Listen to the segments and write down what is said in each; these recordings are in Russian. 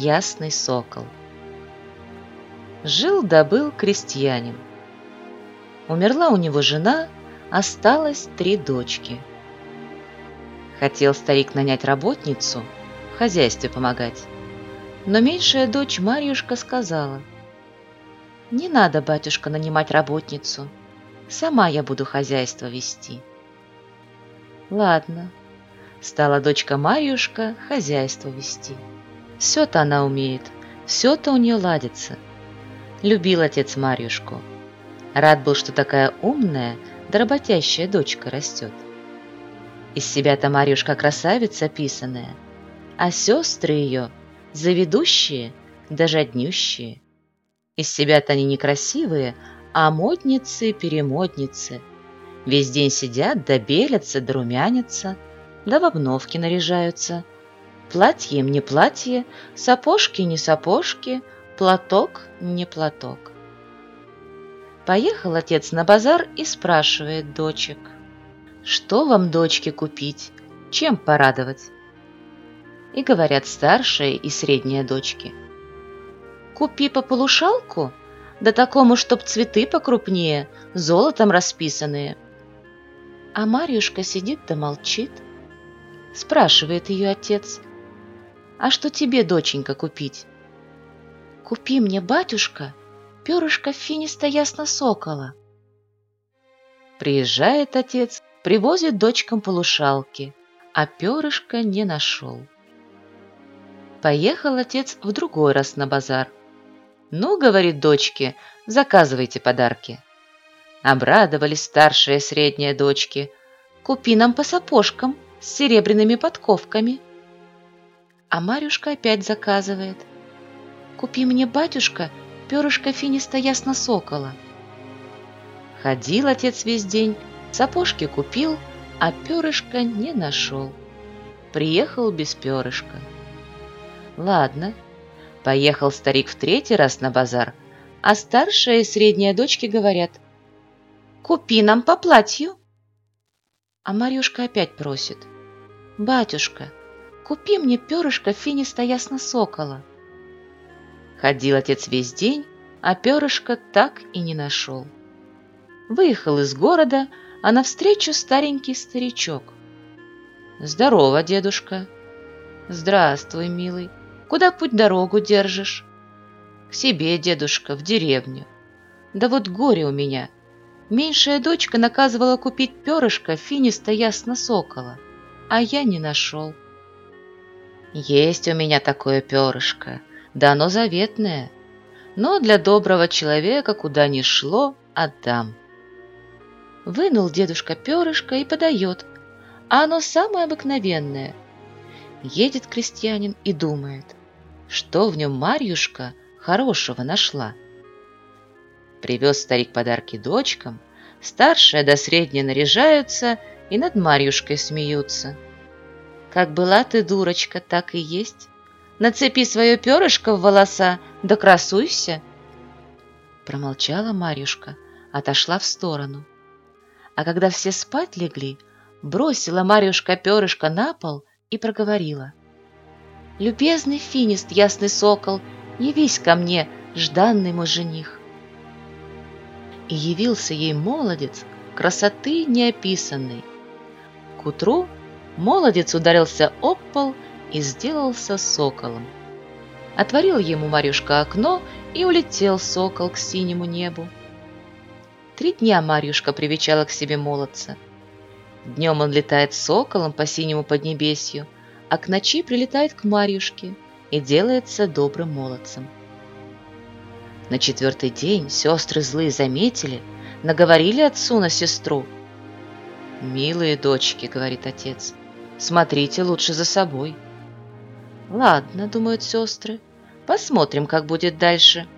ясный сокол. Жил да был крестьянин. Умерла у него жена, осталось 3 дочки. Хотел старик нанять работницу, в хозяйстве помогать, но меньшая дочь Марьюшка сказала: «Не надо, батюшка, нанимать работницу, сама я буду хозяйство вести». Ладно, стала дочка Марьюшка хозяйство вести. Все-то она умеет, все-то у нее ладится. Любил отец Марьюшку. Рад был, что такая умная да работящая дочка растет. Из себя-то Марьюшка красавица писаная, а сестры ее заведущие да жаднющие. Из себя-то они некрасивые, а модницы-перемодницы. Весь день сидят да белятся да румянятся, да в обновки наряжаются. Платье им не платье, сапожки не сапожки, платок не платок. Поехал отец на базар и спрашивает дочек: «Что вам, дочки, купить? Чем порадовать?» И говорят старшие и средние дочки: «Купи по полушалку, да такому, чтоб цветы покрупнее, золотом расписанные». А Марьюшка сидит да молчит. Спрашивает ее отец: «А что тебе, доченька, купить?» «Купи мне, батюшка, перышко финиста-ясно-сокола». Приезжает отец, привозит дочкам полушалки, а перышка не нашел. Поехал отец в другой раз на базар. «Ну, — говорит дочке, — заказывайте подарки». Обрадовались старшие и средние дочки: «Купи нам по сапожкам с серебряными подковками». А Марьюшка опять заказывает: «Купи мне, батюшка, перышко финиста-ясно-сокола». Ходил отец весь день, сапожки купил, а перышка не нашел. Приехал без перышка. Ладно, поехал старик в 3-й раз на базар, а старшая и средняя дочки говорят: «Купи нам по платью». А Марьюшка опять просит: «Батюшка, купи мне перышко финиста-ясно-сокола». Ходил отец весь день, а перышка так и не нашел. Выехал из города, а навстречу старенький старичок. «Здорово, дедушка». «Здравствуй, милый. Куда путь-дорогу держишь?» «К себе, дедушка, в деревню. Да вот горе у меня. Меньшая дочка наказывала купить перышко финиста-ясно-сокола, а я не нашел». «Есть у меня такое перышко, да оно заветное, но для доброго человека, куда ни шло, отдам». Вынул дедушка перышко и подает, а оно самое обыкновенное. Едет крестьянин и думает, что в нем Марьюшка хорошего нашла. Привез старик подарки дочкам, старшая да средняя наряжаются и над Марьюшкой смеются. «Как была ты, дурочка, так и есть. Нацепи свое перышко в волоса, да красуйся». Промолчала Марьюшка, отошла в сторону. А когда все спать легли, бросила Марьюшка перышко на пол и проговорила: «Любезный финист, ясный сокол, явись ко мне, жданный мой жених». И явился ей молодец, красоты неописанной. К утру молодец ударился об пол и сделался соколом. Отворил ему Марьюшка окно, и улетел сокол к синему небу. 3 дня Марьюшка привечала к себе молодца. Днем он летает соколом по синему поднебесью, а к ночи прилетает к Марьюшке и делается добрым молодцем. На 4-й день сестры злые заметили, наговорили отцу на сестру. «Милые дочки, — говорит отец, — смотрите лучше за собой». «Ладно, — думают сестры, — посмотрим, как будет дальше».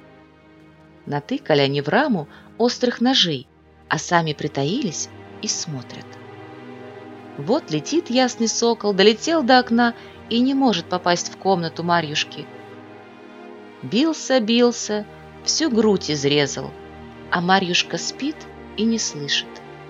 Натыкали они в раму острых ножей, а сами притаились и смотрят. Вот летит ясный сокол, долетел до окна и не может попасть в комнату Марьюшки. Бился, бился, всю грудь изрезал, а Марьюшка спит и не слышит.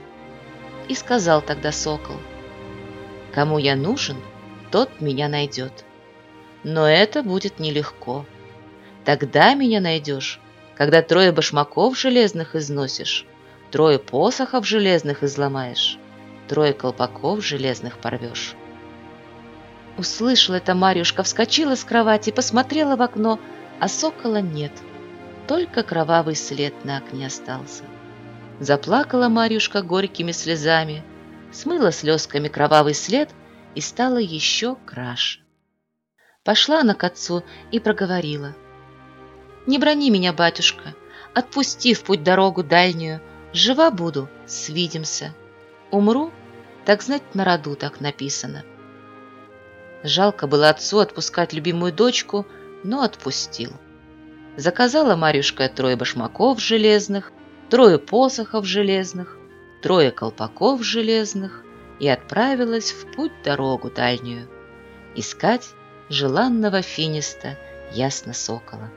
И сказал тогда сокол: «Кому я нужен, тот меня найдет. Но это будет нелегко. Тогда меня найдешь, когда 3 башмаков железных износишь, 3 посохов железных изломаешь, 3 колпаков железных порвешь». Услышала это Марьюшка, вскочила с кровати, посмотрела в окно, а сокола нет. Только кровавый след на окне остался. Заплакала Марьюшка горькими слезами, смыла слезками кровавый след и стала еще краше. Пошла она к отцу и проговорила: «Не брони меня, батюшка, отпусти в путь дорогу дальнюю, жива буду, свидимся. Умру, так знать на роду так написано». Жалко было отцу отпускать любимую дочку, но отпустил. Заказала Марьюшка 3 башмаков железных, 3 посохов железных, 3 колпаков железных и отправилась в путь дорогу дальнюю искать желанного финиста Ясно-Сокола.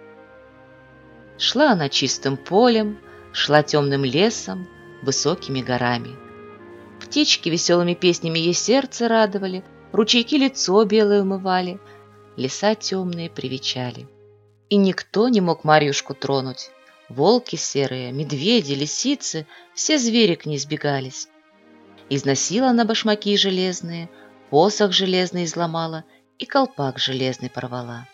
Шла она чистым полем, шла темным лесом, высокими горами. Птички веселыми песнями ей сердце радовали, ручейки лицо белое умывали, леса темные привечали. И никто не мог Марьюшку тронуть. Волки серые, медведи, лисицы, все звери к ней сбегались. Износила она башмаки железные, посох железный изломала и колпак железный порвала.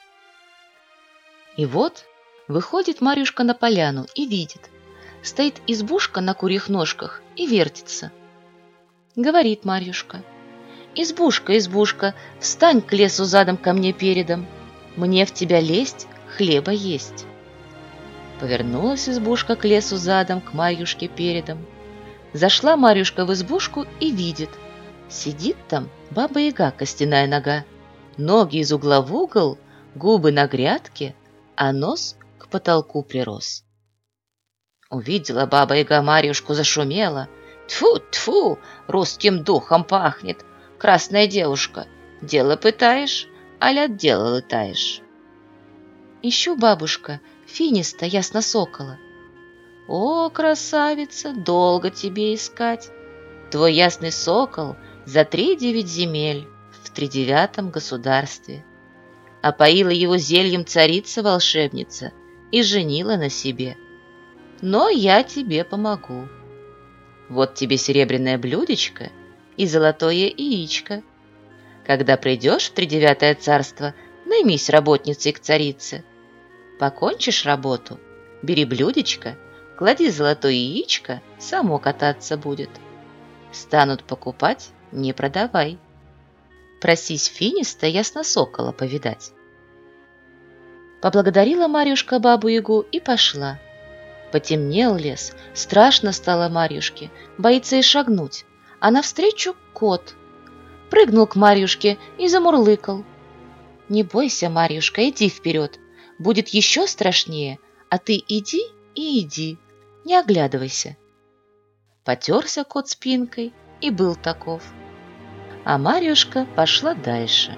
И вот выходит Марьюшка на поляну и видит, стоит избушка на курьих ножках и вертится. Говорит Марьюшка: «Избушка, избушка, встань к лесу задом ко мне передом, мне в тебя лезть, хлеба есть». Повернулась избушка к лесу задом, к Марьюшке передом. Зашла Марьюшка в избушку и видит, сидит там баба-яга костяная нога, ноги из угла в угол, губы на грядке, а нос к потолку прирос. Увидела баба-яга Марьюшку, зашумела: «Тьфу-тьфу, русским духом пахнет! Красная девушка, дело пытаешь, аля от дела летаешь?» «Ищу, бабушка, финиста Ясно-Сокола». «О, красавица, долго тебе искать. Твой ясный сокол за 3-9 земель в 3-9 государстве. Опоила его зельем царица-волшебница и женила на себе. Но я тебе помогу. Вот тебе серебряное блюдечко и золотое яичко. Когда придешь в 3-9 царство, наймись работницей к царице. Покончишь работу, бери блюдечко, клади золотое яичко, само кататься будет. Станут покупать, не продавай. Просись финиста Ясно-Сокола повидать». Поблагодарила Марьюшка бабу-ягу и пошла. Потемнел лес, страшно стало Марьюшке, боится и шагнуть, а навстречу кот. Прыгнул к Марьюшке и замурлыкал: «Не бойся, Марьюшка, иди вперед, будет еще страшнее, а ты иди и иди, не оглядывайся». Потерся кот спинкой и был таков. А Марьюшка пошла дальше.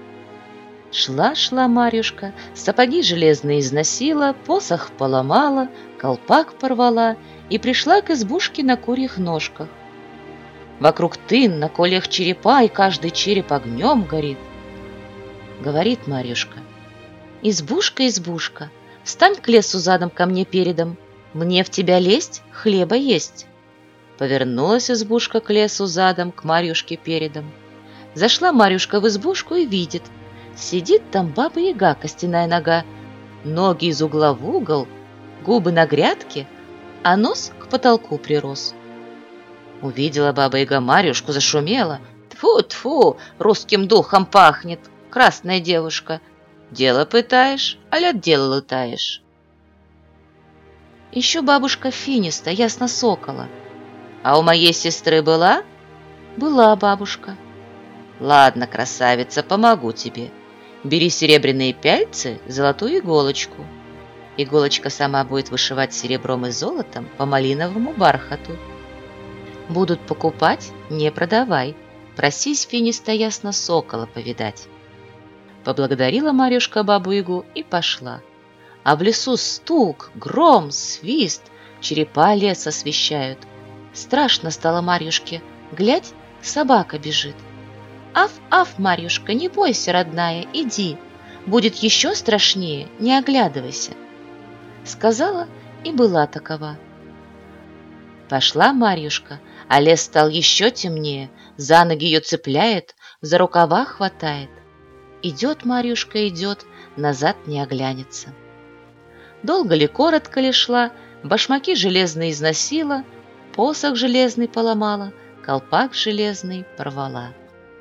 Шла Марьюшка, сапоги железные износила, посох поломала, колпак порвала и пришла к избушке на курьих ножках. Вокруг тын, на кольях черепа, и каждый череп огнем горит. Говорит Марьюшка: «Избушка, избушка, встань к лесу задом ко мне передом, мне в тебя лезть, хлеба есть». Повернулась избушка к лесу задом, к Марьюшке передом. Зашла Марьюшка в избушку и видит, сидит там баба-яга костяная нога, ноги из угла в угол, губы на грядке, а нос к потолку прирос. Увидела баба-яга Марьюшку, зашумела: «Тьфу-тьфу, русским духом пахнет, красная девушка, дело пытаешь, аля от дела летаешь». «Ищу, бабушка, финиста Ясно-Сокола». «А у моей сестры была?» «Была, бабушка». «Ладно, красавица, помогу тебе. Бери серебряные пяльцы, золотую иголочку. Иголочка сама будет вышивать серебром и золотом по малиновому бархату. Будут покупать, не продавай. Просись финиста Ясно-Сокола повидать». Поблагодарила Марьюшка бабу-ягу и пошла. А в лесу стук, гром, свист, черепа лес освещают. Страшно стало Марьюшке, глядь, собака бежит. Аф, Марьюшка, не бойся, родная, иди. Будет еще страшнее, не оглядывайся. Сказала и была такова. Пошла Марьюшка, а лес стал еще темнее, за ноги ее цепляет, за рукава хватает. Идет Марьюшка, идет, назад не оглянется. Долго ли, коротко ли шла, башмаки железные износила, посох железный поломала, колпак железный порвала.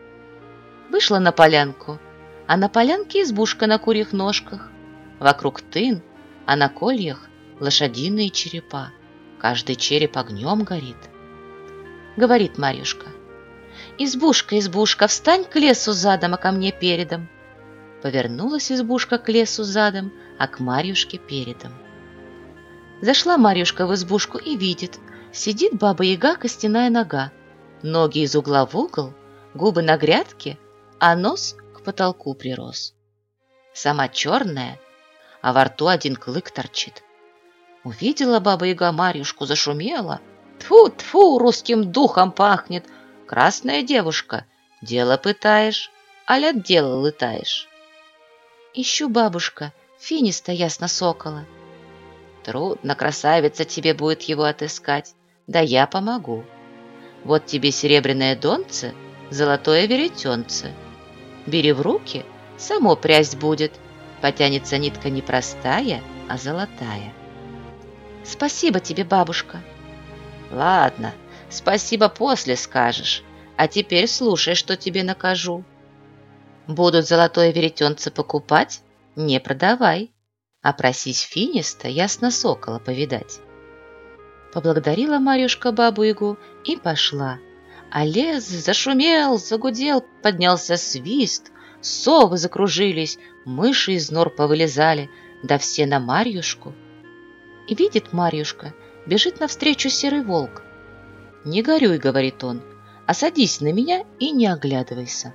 Вышла на полянку, а на полянке избушка на курьих ножках. Вокруг тын, а на кольях лошадиные черепа. Каждый череп огнем горит. Говорит Марьюшка: «Избушка, избушка, встань к лесу задом, а ко мне передом». Повернулась избушка к лесу задом, а к Марьюшке передом. Зашла Марьюшка в избушку и видит, сидит баба-яга костяная нога, ноги из угла в угол, губы на грядке, а нос к потолку прирос. Сама черная, а во рту один клык торчит. Увидела баба-яга Марьюшку, зашумела. Тьфу-тьфу, русским духом пахнет. Красная девушка, дело пытаешь, аль от дела лытаешь. Ищу, бабушка, финиста ясно-сокола. Трудно, красавица, тебе будет его отыскать, да я помогу. Вот тебе серебряное донце, золотое веретенце. Бери в руки, само прясть будет, потянется нитка не простая, а золотая. Спасибо тебе, бабушка. Ладно, спасибо после скажешь, а теперь слушай, что тебе накажу. Будут золотое веретенце покупать, не продавай, а просись финиста ясно-сокола повидать. Поблагодарила Марьюшка бабу-ягу и пошла. А лес зашумел, загудел, поднялся свист, совы закружились, мыши из нор повылезали, да все на Марьюшку. И видит Марьюшка, бежит навстречу серый волк. «Не горюй», — говорит он, — «а садись на меня и не оглядывайся».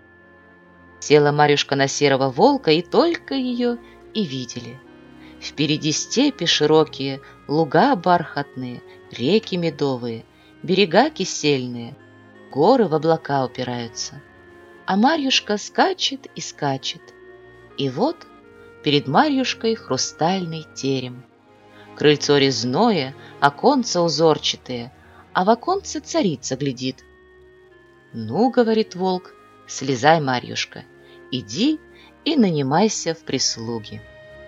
Села Марьюшка на серого волка, и только ее и видели. Впереди степи широкие, луга бархатные, реки медовые, берега кисельные, горы в облака упираются. А Марьюшка скачет и скачет. И вот перед Марьюшкой хрустальный терем. Крыльцо резное, оконца узорчатые, а в оконце царица глядит. «Ну, — говорит волк, — слезай, Марьюшка, иди и нанимайся в прислуги».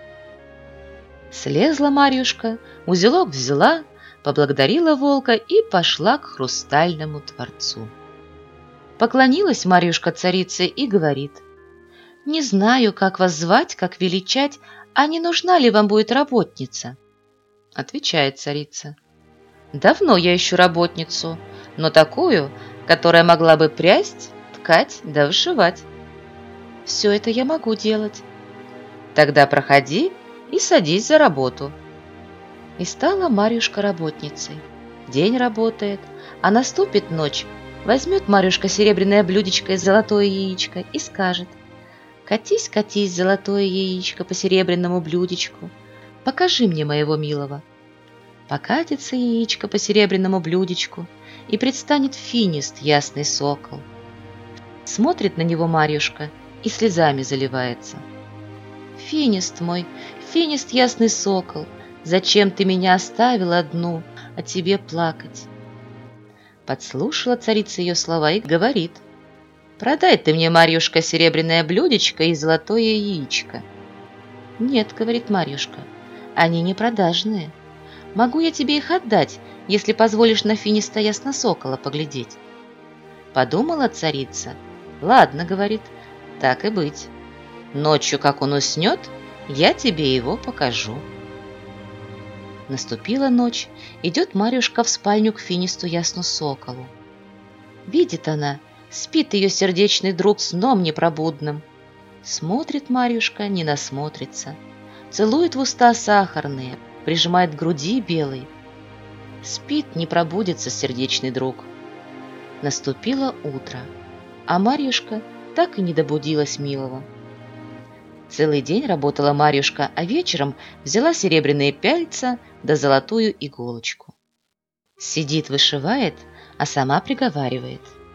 Слезла Марьюшка, узелок взяла, поблагодарила волка и пошла к хрустальному дворцу. Поклонилась Марьюшка царице и говорит: «Не знаю, как вас звать, как величать, а не нужна ли вам будет работница?» Отвечает царица: «Давно я ищу работницу, но такую, которая могла бы прясть, ткать да вышивать». «Все это я могу делать». «Тогда проходи и садись за работу». И стала Марьюшка работницей. День работает, а наступит ночь, возьмет Марьюшка серебряное блюдечко и золотое яичко и скажет: «Катись, катись, золотое яичко по серебряному блюдечку, покажи мне моего милого». Покатится яичко по серебряному блюдечку, и предстанет финист, ясный сокол. Смотрит на него Марьюшка и слезами заливается. «Финист мой, финист, ясный сокол, зачем ты меня оставил одну, о тебе плакать?» Подслушала царица ее слова и говорит: «Продай ты мне, Марьюшка, серебряное блюдечко и золотое яичко». «Нет, — говорит Марьюшка, — они не продажные. Могу я тебе их отдать, если позволишь на финиста ясно-сокола поглядеть». Подумала царица. «Ладно, — говорит, — так и быть. Ночью, как он уснет, я тебе его покажу». Наступила ночь, идет Марьюшка в спальню к финисту ясно-соколу. Видит она, спит ее сердечный друг сном непробудным. Смотрит Марьюшка, не насмотрится, целует в уста сахарные, прижимает к груди белой. Спит, не пробудится сердечный друг. Наступило утро, а Марьюшка так и не добудилась милого. Целый день работала Марьюшка, а вечером взяла серебряные пяльца да золотую иголочку. Сидит, вышивает, а сама приговаривает: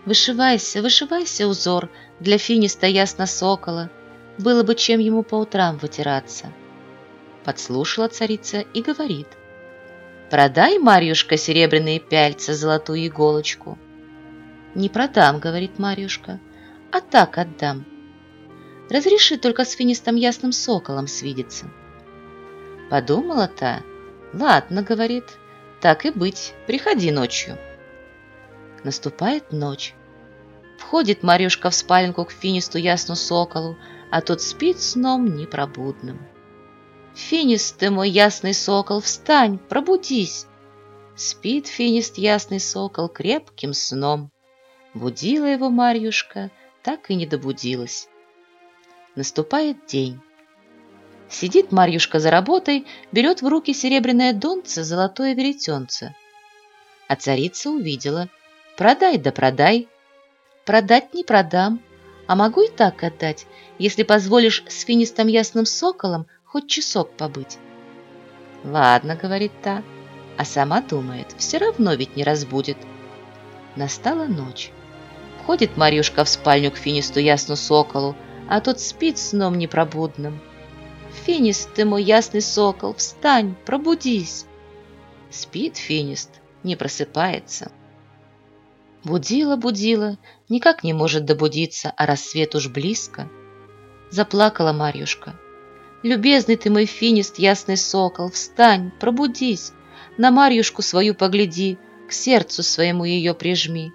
Вышивайся, вышивайся узор для финиста ясно-сокола, было бы чем ему по утрам вытираться. Подслушала царица и говорит: продай, Марьюшка, серебряные пяльца, золотую иголочку. Не продам, говорит Марьюшка, а так отдам. Разреши только с финистом ясным соколом свидеться. Подумала та: ладно, говорит, так и быть, приходи ночью. Наступает ночь. Входит Марьюшка в спаленку к финисту ясну соколу, а тот спит сном непробудным. Финист ты мой ясный сокол, встань, пробудись. Спит финист ясный сокол крепким сном. Будила его Марьюшка, так и не добудилась. Наступает день. Сидит Марьюшка за работой, берет в руки серебряное донце, золотое веретенце. А царица увидела: продай да продай. Продать не продам, а могу и так отдать, если позволишь с финистом ясным соколом хоть часок побыть. Ладно, говорит та, а сама думает, все равно ведь не разбудит. Настала ночь. Входит Марьюшка в спальню к финисту ясну соколу, а тот спит сном непробудным. Финист ты мой ясный сокол, встань, пробудись. Спит финист, не просыпается. Будила, будила, никак не может добудиться, а рассвет уж близко. Заплакала Марьюшка. Любезный ты мой финист, ясный сокол, встань, пробудись, на Марьюшку свою погляди, к сердцу своему ее прижми.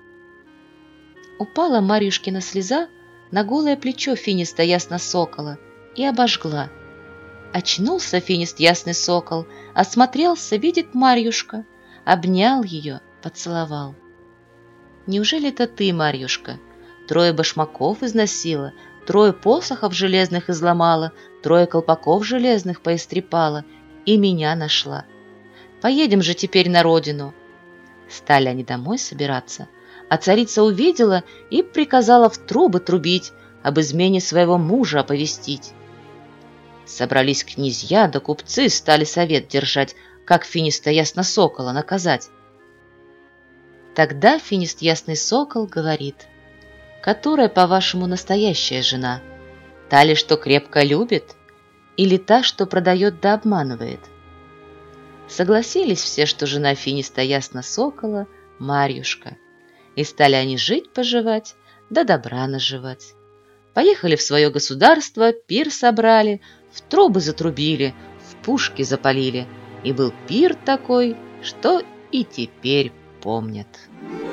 Упала Марьюшкина слеза на голое плечо финиста ясно сокола и обожгла. Очнулся финист ясный сокол, осмотрелся, видит Марьюшка, обнял ее, поцеловал. Неужели это ты, Марьюшка, 3 башмаков износила, 3 посохов железных изломала, 3 колпаков железных поистрепала и меня нашла? Поедем же теперь на родину. Стали они домой собираться, а царица увидела и приказала в трубы трубить, об измене своего мужа оповестить. Собрались князья да купцы, стали совет держать, как финиста ясно сокола наказать. Тогда финист ясный сокол говорит: которая, по-вашему, настоящая жена? Та ли, что крепко любит, или та, что продает да обманывает? Согласились все, что жена финиста ясно сокола Марьюшка, и стали они жить-поживать, да добра наживать. Поехали в свое государство, пир собрали, в трубы затрубили, в пушки запалили, и был пир такой, что и теперь помнят.